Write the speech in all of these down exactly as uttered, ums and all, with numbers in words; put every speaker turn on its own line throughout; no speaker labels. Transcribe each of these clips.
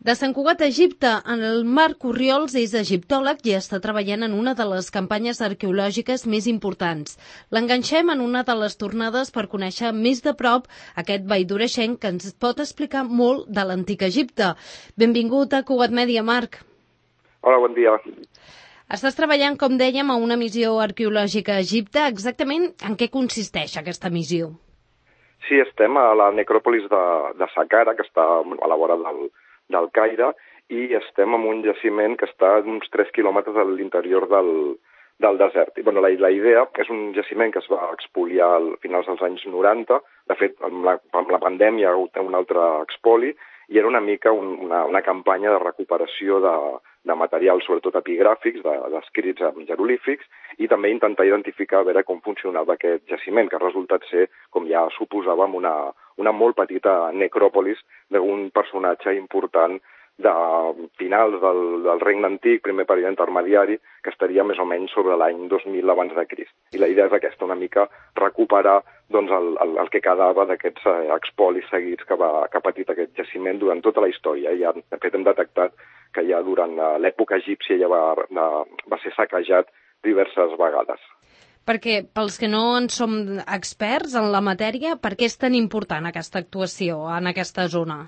De Sant Cugat a Egipte, el Marc Orriols és egiptòleg i està treballant en una de les campanyes arqueològiques més importants. L'enganxem en una de les tornades per conèixer més de prop aquest vall d'Oreixenc que ens pot explicar molt de l'antic Egipte. Benvingut a Cugat Mèdia, Marc.
Hola, bon dia.
Estàs treballant, com dèiem, a una missió arqueològica a Egipte. Exactament en què consisteix aquesta missió?
Sí, estem a la necròpolis de, de Saqqara, que està a la vora del, del Caire, i estem en un jaciment que està a uns tres quilòmetres a l'interior del, del desert. I, bueno, la, la idea és un jaciment que es va expoliar al finals dels anys noranta. De fet, amb la, amb la pandèmia hi ha hagut un altre expoli, i era una mica un, una, una campanya de recuperació de, de materials, sobretot epigràfics, d'escrits de, amb jeroglífics, i també intentar identificar a veure com funcionava aquest jaciment, que ha resultat ser, com ja suposàvem, una, una molt petita necròpolis d'un personatge important de finals del, del Regne Antic, primer període intermediari, que estaria més o menys sobre l'any dos mil abans de Crist. I la idea és aquesta, una mica recuperar doncs, el, el, el que quedava d'aquests eh, expolis seguits que, va, que ha patit aquest jaciment durant tota la història. I ja, de fet, hem detectat que ja durant l'època egípcia ja va, va, va ser saquejat diverses vegades.
Perquè, pels que no en som experts en la matèria, per què és tan important aquesta actuació en aquesta zona?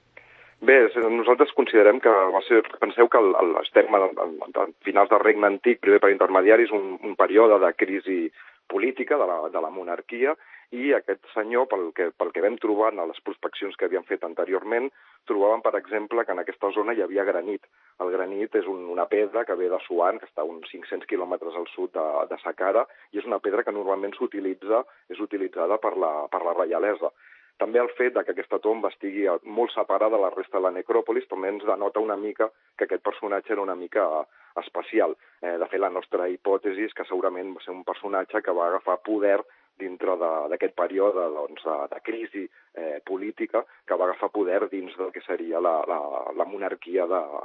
Bé, nosaltres considerem que va ser, penseu que el, el, estem a, a, a finals del Regne Antic, primer per intermediari, és un, un període de crisi política de la, de la monarquia, i aquest senyor, pel que, pel que vam trobar en les prospeccions que havíem fet anteriorment, trobàvem, per exemple, que en aquesta zona hi havia granit. El granit és un, una pedra que ve de Suan, que està a uns cinc-cents quilòmetres al sud de, de Saqqara, i és una pedra que normalment s'utilitza, és utilitzada per la, per la reialesa. També el fet que aquesta tomba estigui molt separada de la resta de la necròpolis també ens denota una mica que aquest personatge era una mica especial. Eh, de fet, la nostra hipòtesi és que segurament va ser un personatge que va agafar poder dintre d'aquest període doncs, de, de crisi eh, política, que va agafar poder dins del que seria la, la, la monarquia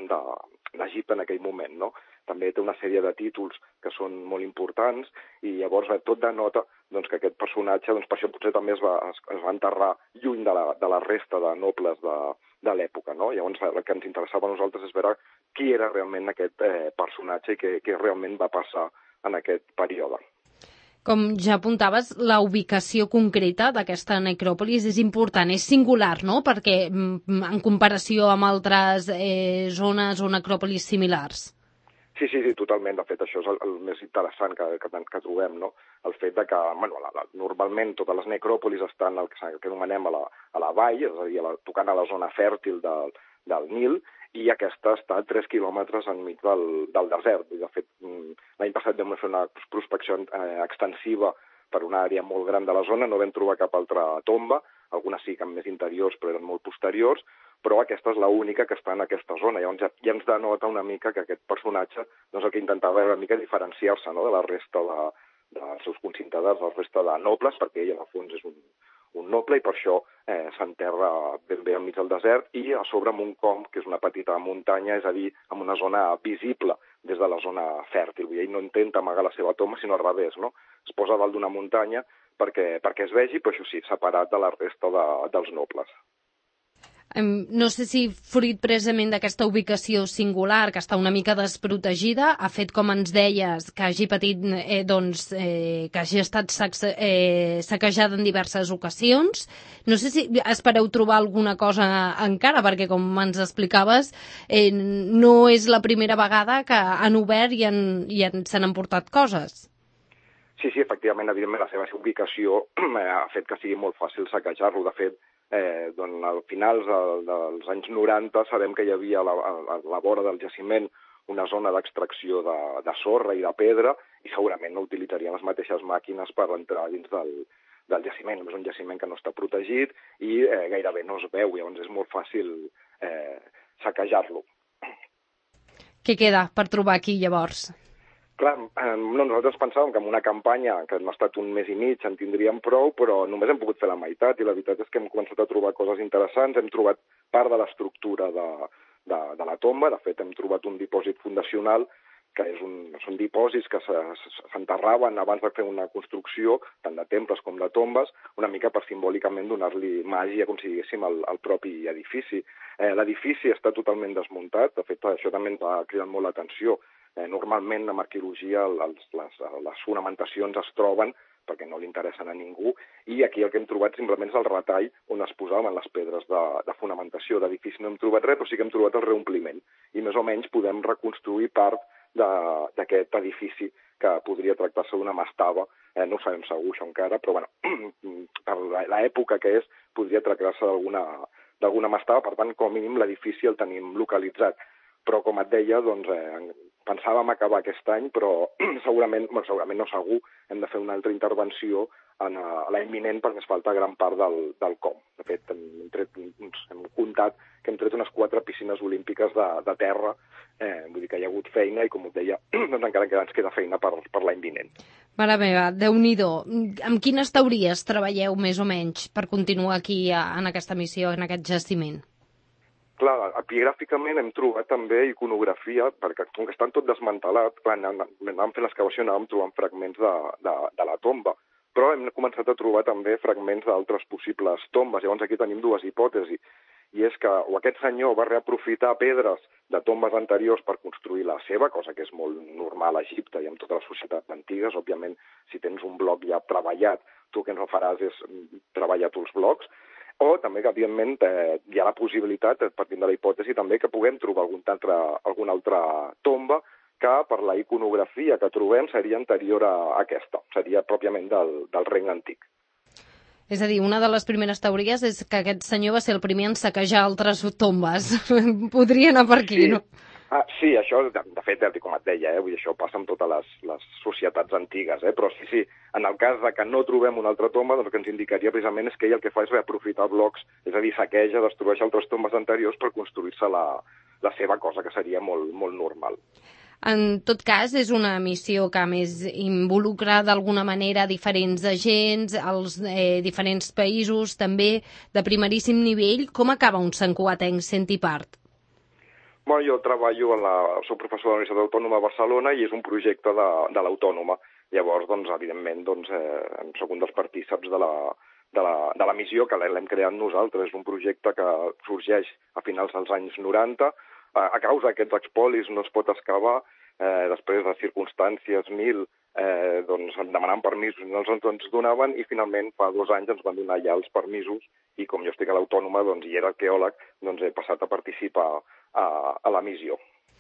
d'Egipte en aquell moment, no? També té una sèrie de títols que són molt importants, i llavors tot denota doncs, que aquest personatge, doncs, per això potser també es va, es, es va enterrar lluny de la, de la resta de nobles de, de l'època, no? Llavors el que ens interessava a nosaltres és veure qui era realment aquest eh, personatge i què, què realment va passar en aquest període.
Com ja apuntaves, la ubicació concreta d'aquesta necròpolis és important, és singular, no? Perquè en comparació amb altres eh, zones o necròpolis similars.
Sí, sí, sí, totalment. De fet, això és el, el més interessant que, que, que trobem, no? El fet de que, bueno, la, la, normalment totes les necròpolis estan al que, que anomenem a la, a la vall, és a dir, a la, tocant a la zona fèrtil del, del Nil, i aquesta està a tres quilòmetres enmig del, del desert. De fet, l'any passat vam fer una prospecció eh, extensiva per una àrea molt gran de la zona, no vam trobar cap altra tomba, algunes sí que més interiors però eren molt posteriors, però aquesta és l'única que està en aquesta zona. Llavors ja, ja ens denota una mica que aquest personatge doncs el que intentava era una mica diferenciar-se, no?, de la resta de, dels seus conciutadans, de la resta de nobles, perquè ell en el fons és un, un noble i per això eh, s'enterra ben bé enmig del desert i a sobre amb un com, que és una petita muntanya, és a dir, amb una zona visible des de la zona fèrtil. Vull dir, ell no intenta amagar la seva tomba, sinó al revés, no? Es posa dalt d'una muntanya perquè, perquè es vegi, però això sí, separat de la resta de, dels nobles.
No sé si fruit precisament d'aquesta ubicació singular, que està una mica desprotegida, ha fet, com ens deies, que hagi patit, eh, doncs, eh, que hagi estat sac- eh, saquejada en diverses ocasions. No sé si espereu trobar alguna cosa encara, perquè, com ens explicaves, eh, no és la primera vegada que han obert i, han, i han, se n'han portat coses.
Sí, sí, efectivament, evidentment, la seva ubicació ha fet que sigui molt fàcil saquejar-lo. De fet, eh, doncs, al finals de, dels anys noranta sabem que hi havia a la, a la vora del jaciment una zona d'extracció de, de sorra i de pedra, i segurament no utilitzarien les mateixes màquines per entrar dins del, del jaciment. És un jaciment que no està protegit i eh, gairebé no es veu, llavors és molt fàcil eh, saquejar-lo.
Què queda per trobar aquí, llavors?
Clar, eh, no, nosaltres pensàvem que amb una campanya que no ha estat un mes i mig en tindríem prou, però només hem pogut fer la meitat, i la veritat és que hem començat a trobar coses interessants. Hem trobat part de l'estructura de, de, de la tomba. De fet, hem trobat un dipòsit fundacional que és un, són dipòsits que s'enterraven abans de fer una construcció, tant de temples com de tombes, una mica per simbòlicament donar-li màgia, com si diguéssim, al, al propi edifici. Eh, L'edifici està totalment desmuntat, de fet això també ens ha cridat molt l'atenció. Eh, normalment en arqueologia les, les, les fonamentacions es troben perquè no li interessen a ningú, i aquí el que hem trobat simplement és el retall on es posaven les pedres de, de fonamentació d'edifici. No hem trobat res, però sí que hem trobat el reompliment, i més o menys podem reconstruir part d'aquest edifici que podria tractar-se d'una mastaba, eh, no ho sabem segur això encara, però bueno, per l'època que és, podria tractar-se d'alguna mastaba, per tant, com a mínim l'edifici el tenim localitzat. Però, com et deia, doncs, eh, pensàvem acabar aquest any, però segurament, bueno, segurament no segur, hem de fer una altra intervenció en uh, l'any vinent perquè ens falta gran part del, del com. De fet, hem, tret, hem comptat que hem tret unes quatre piscines olímpiques de, de terra, eh, vull dir que hi ha hagut feina i, com et deia, doncs encara que ens queda feina per, per l'any vinent.
Mare meva, Déu-n'hi-do. Amb quines teories treballeu més o menys per continuar aquí en aquesta missió, en aquest jaciment?
Clar, epigràficament hem trobat també iconografia, perquè com que estan tot desmantelat, clar, anàvem fent l'excavació, anàvem trobant fragments de, de, de la tomba, però hem començat a trobar també fragments d'altres possibles tombes. Llavors aquí tenim dues hipòtesis, i és que o aquest senyor va reaprofitar pedres de tombes anteriors per construir la seva, cosa que és molt normal a Egipte i en totes les societats antigues. Òbviament, si tens un bloc ja treballat, tu el que no faràs és treballar tu els blocs. O també que, evidentment, eh, hi ha la possibilitat, partint de la hipòtesi, també que puguem trobar algun altre, alguna altra tomba que, per la iconografia que trobem, seria anterior a aquesta, seria pròpiament del, del regne antic.
És a dir, una de les primeres teories és que aquest senyor va ser el primer en saquejar altres tombes. Podria anar per aquí,
sí.
no?
Ah, sí, això, de, de fet, com et deia, eh, vull dir, això passa amb totes les, les societats antigues, eh, però sí, sí, en el cas de que no trobem una altra tomba, doncs el que ens indicaria precisament és que ell el que fa és reaprofitar blocs, és a dir, saqueja, destrueix altres tombes anteriors per construir-se la, la seva cosa, que seria molt, molt normal.
En tot cas, és una missió que, a més, involucra d'alguna manera diferents agents, els eh, diferents països, també de primeríssim nivell. Com acaba un santcugatenc sent-hi part?
Bueno, jo treballo, en la, soc professor de la Universitat Autònoma de Barcelona i és un projecte de, de l'Autònoma. Llavors, doncs, evidentment, doncs, eh, soc un dels partíceps de la, de la, de la missió que l'hem creat nosaltres. És un projecte que sorgeix a finals dels anys noranta. Eh, a causa d'aquests expolis no es pot excavar. Eh, després de circumstàncies mil, eh, doncs, demanant permisos i no els ens donaven, i finalment fa dos anys ens van donar ja els permisos, i com jo estic a l'Autònoma, doncs, i era arqueòleg, doncs he passat a participar a, a la missió.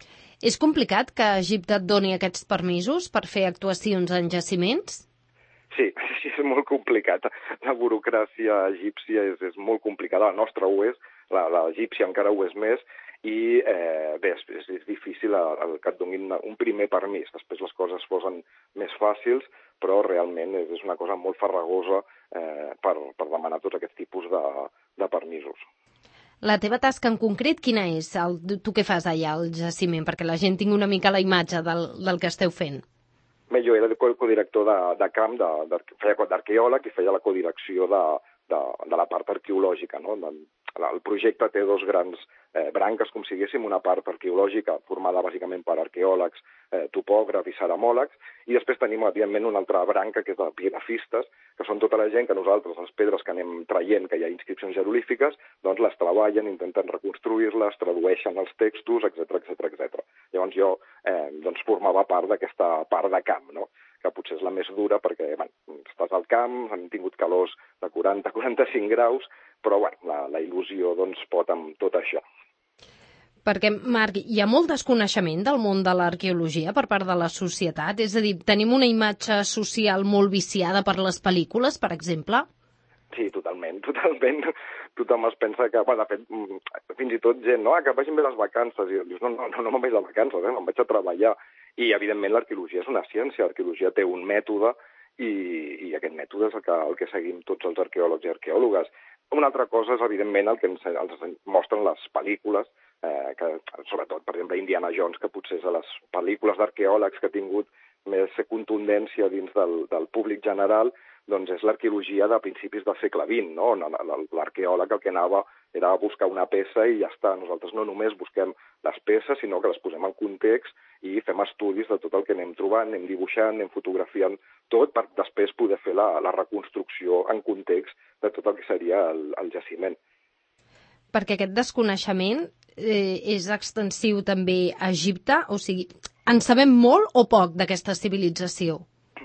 És complicat que Egipte et doni aquests permisos per fer actuacions en jaciments?
Sí, sí, és molt complicat. La burocràcia egípcia és, és molt complicada, la nostra ho és, l'egípcia encara ho és més, i eh, bé, és, és difícil el que et donin un primer permís. Després les coses posen més fàcils, però realment és, és una cosa molt farragosa eh, per, per demanar tots aquests tipus de, de permisos.
La teva tasca en concret quina és? El, tu què fas allà al jaciment? Perquè la gent tingui una mica la imatge del, del que esteu fent.
Bé, jo era el codirector de, de camp, de, de, feia d'arqueòleg i feia la codirecció de, de, de la part arqueològica, no? El projecte té dos grans eh, branques, com si diguéssim, una part arqueològica formada bàsicament per arqueòlegs, eh, topògrafs i ceramòlegs, i després tenim, evidentment, una altra branca, que és de epigrafistes, que són tota la gent que nosaltres, les pedres que anem traient, que hi ha inscripcions jeroglífiques, doncs les treballen, intenten reconstruir-les, tradueixen els textos, etcètera, etcètera, etcètera. Llavors jo eh, doncs formava part d'aquesta part de camp, no? Que potser és la més dura perquè bueno, estàs al camp, han tingut calors de quaranta a quaranta-cinc graus, però bueno, la, la il·lusió doncs, pot amb tot això.
Perquè, Marc, hi ha molt desconeixement del món de l'arqueologia per part de la societat? És a dir, tenim una imatge social molt viciada per les pel·lícules, per exemple?
Sí, totalment, totalment. Tothom es pensa que, bueno, de fet, fins i tot gent, no, que vagin bé les vacances, i dius, no, no, no, no me'n vaig de vacances, eh? Me'n vaig a treballar. I, evidentment, l'arqueologia és una ciència, l'arqueologia té un mètode, i, i aquest mètode és el que, el que seguim tots els arqueòlegs i arqueòlogues. Una altra cosa és, evidentment, el que ens, ens mostren les pel·lícules, eh, que, sobretot, per exemple, Indiana Jones, que potser és de les pel·lícules d'arqueòlegs que ha tingut més contundència dins del, del públic general, doncs és l'arqueologia de principis del segle vint, no? L'arqueòleg el que anava era buscar una peça i ja està. Nosaltres no només busquem les peces, sinó que les posem en context i fem estudis de tot el que anem trobant, anem dibuixant, anem fotografiant tot per després poder fer la, la reconstrucció en context de tot el que seria el, el jaciment.
Perquè aquest desconeixement eh, és extensiu també a Egipte? O sigui, en sabem molt o poc d'aquesta civilització?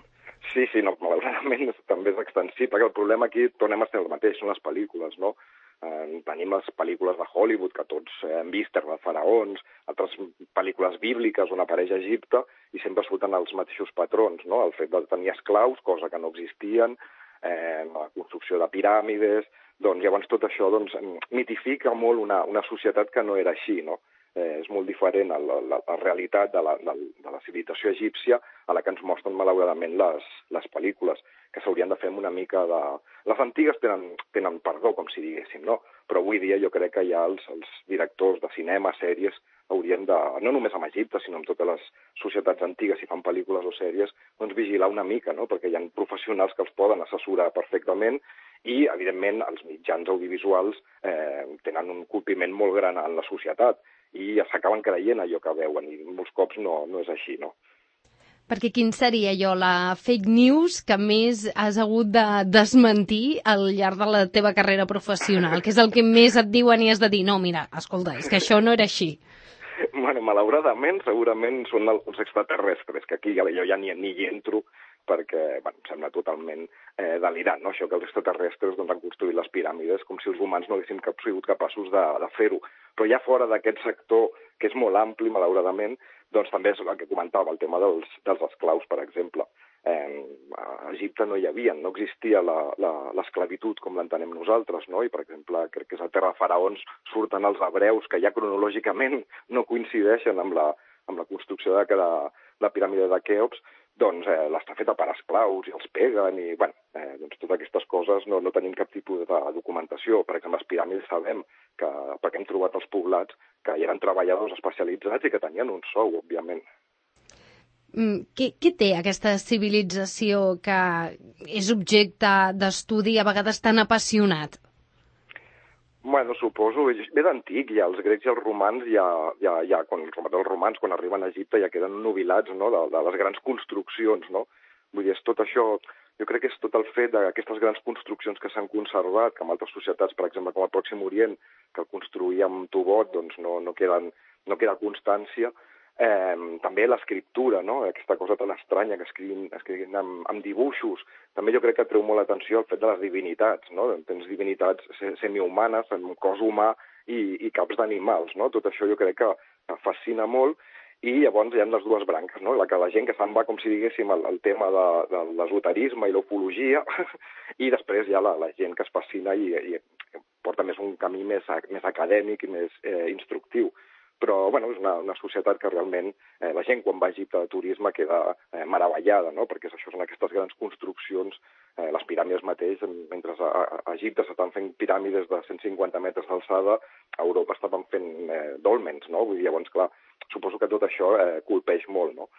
Sí, sí, no, malauradament també és extensiu, perquè el problema aquí, tornem a ser el mateix, són les pel·lícules, no? Eh, tenim les pel·lícules de Hollywood que tots eh, hem vist, de faraons, altres pel·lícules bíbliques on apareix Egipte i sempre surten els mateixos patrons, no? El fet de tenir esclaus, cosa que no existien, eh, la construcció de piràmides, doncs llavors tot això doncs, mitifica molt una, una societat que no era així, no? Eh, és molt diferent a la, la, la realitat de la, de, de la civilització egípcia a la que ens mostren malauradament les, les pel·lícules, que s'haurien de fer amb una mica de... Les antigues tenen, tenen perdó, com si diguéssim, no? Però avui dia jo crec que ja els, els directors de cinema, sèries, haurien de, no només amb Egipte, sinó amb totes les societats antigues, si fan pel·lícules o sèries, doncs vigilar una mica, no? Perquè hi ha professionals que els poden assessorar perfectament i, evidentment, els mitjans audiovisuals eh, tenen un colpiment molt gran en la societat i s'acaben creient allò que veuen i molts cops no, no és així, no?
Perquè quin seria allò, la fake news que més has hagut de desmentir al llarg de la teva carrera professional? Que és el que més et diuen i has de dir, no, mira, escolta, és que això no era així.
Bueno, malauradament, segurament són els extraterrestres, que aquí jo ja ni, ni hi entro, perquè bueno, em sembla totalment eh, delirant, no? Això que els extraterrestres doncs, han construït les piràmides com si els humans no haguessin cap, sigut capaços de, de fer-ho. Però ja fora d'aquest sector, que és molt ampli, malauradament, doncs també és el que comentava, el tema dels, dels esclaus, per exemple. Eh, a Egipte no hi havia, no existia l'esclavitud com l'entenem nosaltres, no? I, per exemple, crec que és a Terra de Faraons surten els hebreus, que ja cronològicament no coincideixen amb la, amb la construcció de la, la piràmide de Keops, doncs eh, l'està feta per esclaus i els peguen i, bueno, eh, doncs totes aquestes coses no, no tenim cap tipus de documentació. Per exemple, les piràmides sabem que, perquè hem trobat els poblats, que hi eren treballadors especialitzats i que tenien un sou, òbviament.
Mm, què, què té aquesta civilització que és objecte d'estudi a vegades tan apassionat?
Bueno, suposo, ve d'antic, ja els grecs i els romans, ja, ja, ja quan, els romans, quan arriben a Egipte, ja queden nubilats, no?, de, de les grans construccions, no? Vull dir, és tot això, jo crec que és tot el fet d'aquestes grans construccions que s'han conservat, que en altres societats, per exemple, com el Pròxim Orient, que el construïa amb tubot, doncs no, no, queden, no queda constància. Eh, també l'escriptura, no?, aquesta cosa tan estranya que escrivin, escrivin amb, amb dibuixos. També jo crec que treu molt l'atenció el fet de les divinitats, no? Tens divinitats semihumanes, amb cos humà i, i caps d'animals, no? Tot això jo crec que, que fascina molt i llavors hi ha les dues branques, no? La que la gent que se'n va, com si diguéssim, el, el tema de, de l'esoterisme i l'ufologia i després hi ha la, la gent que es fascina i, i porta més un camí més, més acadèmic i més eh, instructiu. Però bueno, és una, una societat que realment eh, la gent quan va a Egipte de turisme queda eh, meravellada, no? Perquè això són aquestes grans construccions, eh, les piràmides mateix, mentre a, a Egipte s'estan fent piràmides de cent cinquanta metres d'alçada, a Europa estaven fent eh, dòlmens, no? Vull dir, llavors, clar, suposo que tot això eh, colpeix molt, no?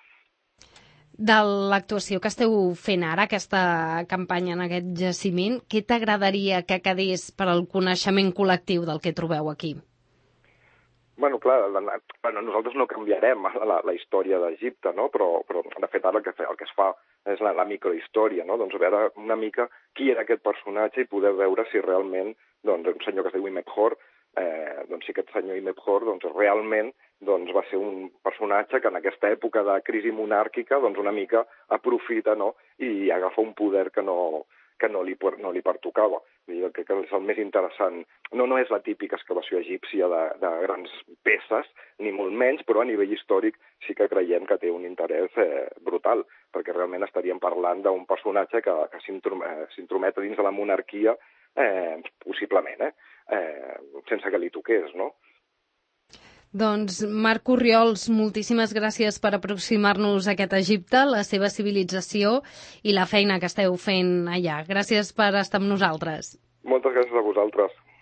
De l'actuació que esteu fent ara, aquesta campanya en aquest jaciment, què t'agradaria que quedés per al coneixement col·lectiu del que trobeu aquí?
Bueno, clar, la, bueno, nosaltres no canviarem la, la història d'Egipte, no? Però, però de fet ara el que, el que es fa és la, la microhistòria, no? Doncs veure una mica qui era aquest personatge i poder veure si realment, doncs, un senyor que es diu Imhotep, eh, doncs si aquest senyor Imhotep doncs, realment doncs, va ser un personatge que en aquesta època de crisi monàrquica doncs, una mica aprofita, no? I agafa un poder que no, que no li, no li pertocava. Jo crec que és el més interessant. No, no és la típica excavació egípcia de, de grans peces, ni molt menys, però a nivell històric sí que creiem que té un interès eh, brutal, perquè realment estaríem parlant d'un personatge que, que s'intromet dins de la monarquia, eh, possiblement, eh, eh, sense que li toqués, no?
Doncs, Marc Orriols, moltíssimes gràcies per aproximar-nos a aquest Egipte, la seva civilització i la feina que esteu fent allà. Gràcies per estar amb nosaltres.
Moltes gràcies a vosaltres.